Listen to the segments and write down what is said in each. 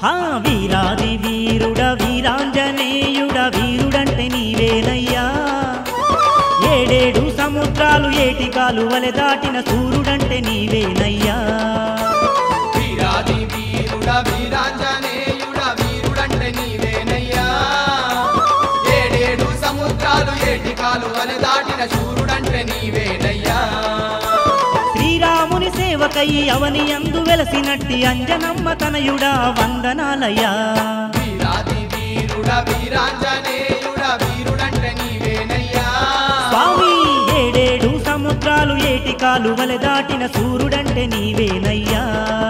హా వీరాది వీరుడ వీరాంజనేయుడ వీరుడంటే నీవేనయ్యా ఏడేడు సముద్రాలు ఏటి కాలువలె దాటిన సూర్యుడంటే నీవేనయ్యా వీరాది వీరుడ వీరాంజనేయుడ వీరుడంటే నీవేనయ్యా ఏడేడు సముద్రాలు ఏటి కాలువలె దాటిన సూర్యుడంటే నీవేనయ్యా శ్రీరాముని సేవకై అవని యందు వెలసినట్టి అంజనమ్మ తనయుడా వందనాలయ్యా వీరాది వీరుడ వీరాంజనేయుడ వీరుడంటే నీవేనయ్యా స్వామి ఏడేడు సముద్రాలు ఏటి కాలువలె దాటిన సూర్యుడంటే నీవేనయ్యా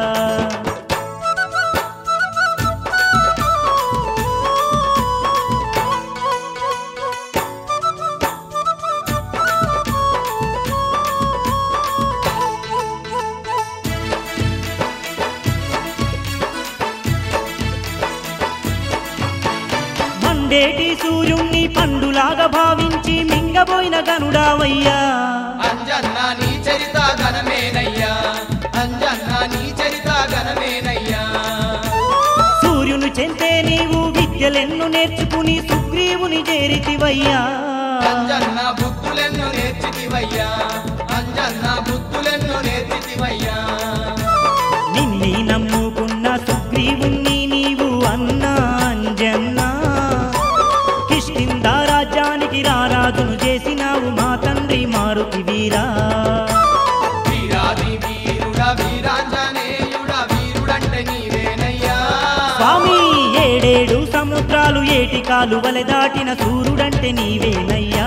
మండేటి సూర్యుణ్ణి పండులాగా భావించి మింగబోయిన గనుడావయ్యా అంజన్న నీ చరిత ఘనమేనయ్యా అంజన్న నీ చరిత ఘనమేనయ్యా సూర్యుని చెంతే నీవు విద్యలెన్ను నేర్చుకుని సుగ్రీవుని చేరితివయ్యా అంజన్న బుద్ధులెన్ను నేర్చితివయ్యా అంజన్న బుద్ధులెన్ను నేర్చితివయ్యా నిన్ని నమ్ముకున్న సుగ్రీవుణ్ణి నీవు అన్నా అంజన్నా కిష్కింద రాజ్యానికి రారాజును చేసినావు మా తండ్రి మారుతి వీరా వీరాది వీరుడ వీరాంజనేయుడ వీరుడంటే నీవేనయ్యా స్వామి ఏడేడు సముద్రాలు ఏటి కాలువలె దాటిన సూర్యుడంటే నీవేనయ్యా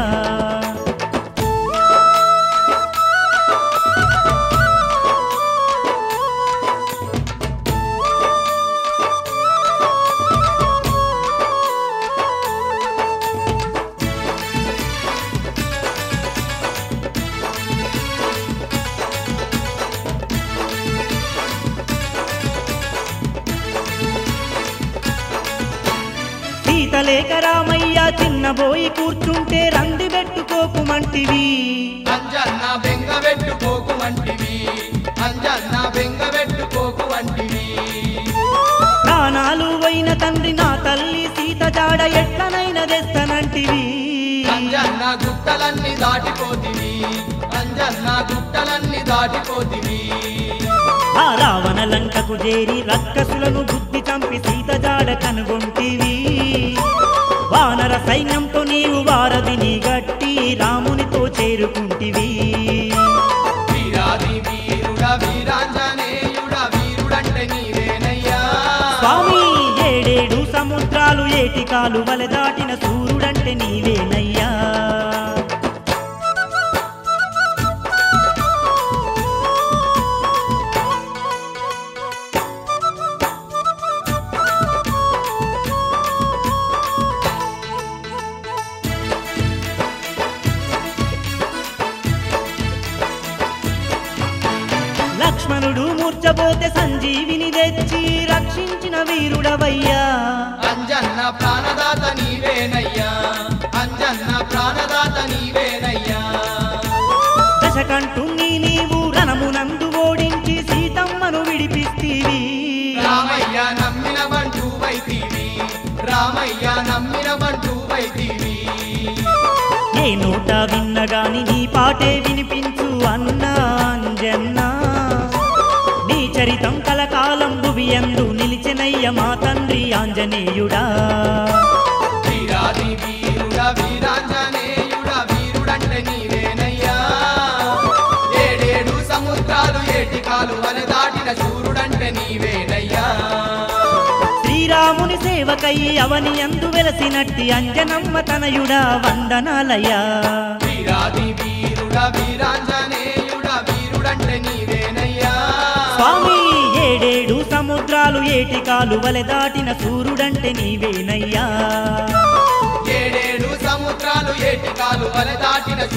సీతలేక రామయ్య చిన్నబోయి కూర్చుంటే రంది పెట్టుకోకుమంటివి అంజన్న బెంగబెట్టుకోకు వంటివి అంజన్న బెంగబెట్టుకోకు వంటివి ప్రాణాలు పోయిన తండ్రి నా తల్లి సీత జాడ ఎట్లనైనా తెస్తనంటివి అంజన్న గుట్టలన్నీ దాటిపోతివి అంజన్న గుట్టలన్నీ దాటిపోతివి ఆ రావణ లంకకు చేరి రక్కసులను బుద్ధి చంపి సీత జాడ కనుగొంటివి వానర సైన్యంతో నీవు వారధిని గట్టి రామునితో చేరుకుంటివి వీరాది వీరుడ వీరాంజనేయుడ వీరుడంటే నీవేనయ్యా స్వామి ఏడేడు సముద్రాలు ఏటి కాలువలె దాటిన సూర్యుడంటే నీవేనయ్యా లక్ష్మణుడు మూర్చబోతే సంజీవిని తెచ్చి రక్షించిన వీరుడవయ్యా అంజన్న ప్రాణదాత నీవేనయ్యా అంజన్న ప్రాణదాత నీవేనయ్యా దశకంఠుణ్ణి నీవు రణమునందు ఓడించి సీతమ్మను విడిపిస్తీవి రామయ్య నమ్మిన బంటూ వైతీవి రామయ్య నమ్మిన బంటూ వైతీవి ఏ నోట విన్నగాని నీ పాటే వినిపించు అన్నా అంజన్నా నీ చరితం కలకాలం భువియందు నిలిచెనయ్య మా తండ్రి ఆంజనేయుడా వీరాది వీరుడ వీరాంజనేయుడ వీరుడంటే నీవేనయ్యా ఏడేడు సముద్రాలు ఏటి కాలువలె దాటిన సూర్యుడంటే నీవేనయ్యా శ్రీరాముని సేవకై అవని యందు వెలసినట్టి అంజనమ్మ తనయుడా వందనాలయ్యా వీరాది వీరుడ వీరాంజనేయుడ వీరుడంటే నీవేనయ్యా స్వామి ఏడేడు సముద్రాలు ఏటి కాలువలె దాటిన సూర్యుడంటే నీవేనయ్యా ఏడేడు సముద్రాలు ఏటి కాలువలె దాటిన